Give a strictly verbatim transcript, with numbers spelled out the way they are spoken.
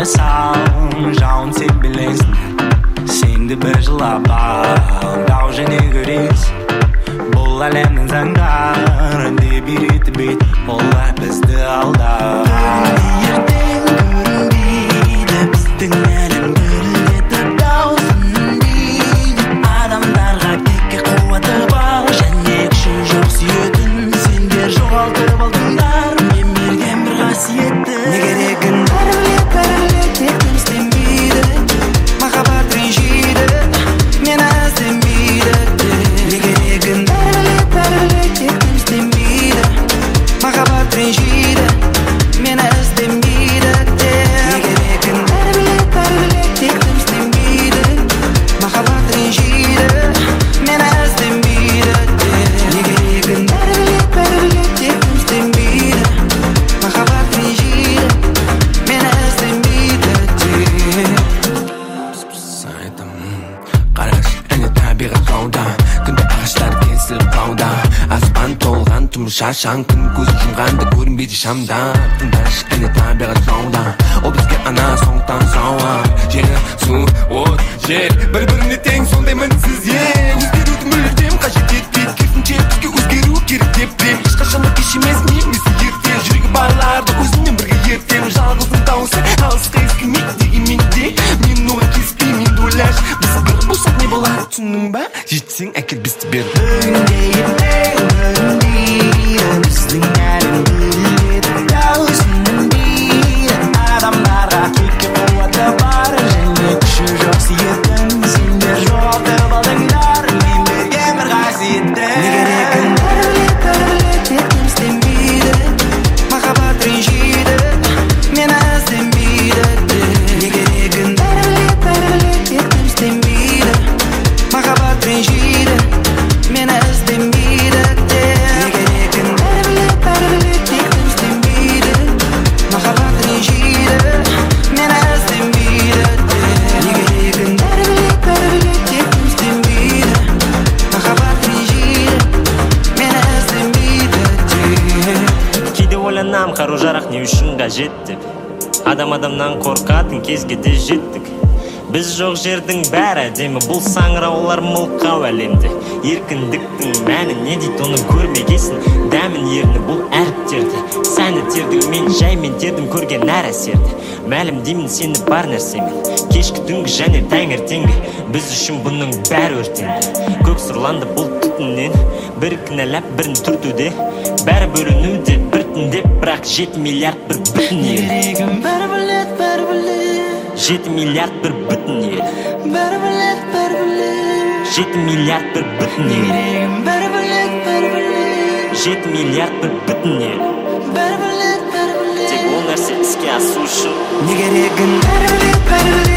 қарасам жауын сен білесің, сенді бір жылап ал дау және күрес. Бұл әлемнің заңдары деп үйретті бет, олар бізді алдап. Ертең көрінбейді біздің әлем, гүлдетіп даусың дейді. Адамдарға текке қуаты бар және күші жоқ сүйетін, сендер жоғалтып алдыңдар мен берген бір қасиетті. Не керегін бәрі білет, бәрі білет, тек дым істемейді, махаббат ренжиді, мені іздемейді. Не керегін бәрі білет, бәрі білет, тек дым істемейді, махаббат ренжиді, мені іздемейді. Не керегін бәрі білет, бәрі білет, тек дым істемейді, махаббат ренжиді, мені іздемейді. Не керегін бәрі білет, бәрі білет, тек дым істемейді, махаббат ренжиді, мені іздемейді. Айтам, қараш, әне табиғат қауда, күнде ағаштар кесіліп қауда, аспан толған түн шашаң, күн көз жұмғанды көрінбейді шамда. Тыңдаш, әне табиғат қауда, ол бізге ана соңықтан сауап. Жері, су, от, жер, бір-біріне тең сондай мінсіз, е өзгеруді мүлдем қажет етпейді, керісінше бізге өзгеру керек деп білем. Ешқашан да кеш емес, немесе ерте, жүрегі барларды өзіммен бірге ертем. Жалғыздың дауысы алысқа ескілмейді дегенмен де мен оған келіспеймін, ойлаш біз бір болсақ не болады, түсіндің ба? Жетсең әкел бізді бер. Біздің әлем гүлдетіп даусың дейді. Адамдарға текке қуаты бар және күші жоқ сүйетін, сендер жоғалтып алдыңдар мен берген бір қасиетті. Не керегін бәрі білет, бәрі білет, тек дым істемейді, махаббат ренжиді, мені іздемейді. Не керегін бәрі білет, бәрі білет, тек дым істемейді, махаббат ренжиді, мені іздемейді. Не керегін бәрі білет, бәрі білет, тек дым істемейді, махаббат ренжиді, мені іздемейді. Не керегін бәрі білет, бәрі білет, тек дым істемейді, махаббат ренжиді, мені іздемейді. Кейде ойланам, қару-жарақ не үшін қажет деп. Адам адамнан қорқатын кезге де жеттік. Біз жоқ жердің бәрі әдемі, бұл саңыраулар мылқау әлемде. Еркіндіктің мәні не дейді, оны көрмегесін, дәмін ерні бұл әріптерді. Сәні тердің мен жаймен тердім, көрген әр әсерді. Мәлім деймін сені бар нәрсемен, кешкі түнгі және таңертеңгі, біз үшін бұның бәрі өртенді. Көк сұрланды бұл түтіннен, бір кінәлап бірін түртуде, бәрі бөлінуде біртіндеп, бірақ жеті миллиард бір бүтін ел. Керегім бәрі білет, бәрі білет, жеті миллиард бір бүтін ел. Бәрі білет, бәрі білет, жеті миллиард бір бүтін ел. Керегім бәрі білет, бәрі білет, жеті миллиард бір бүтін ел. Бәрі білет, бәрі білет, тек ол нәрсе іске асу үшін. Не керегін бәрі білет, бәрі білет,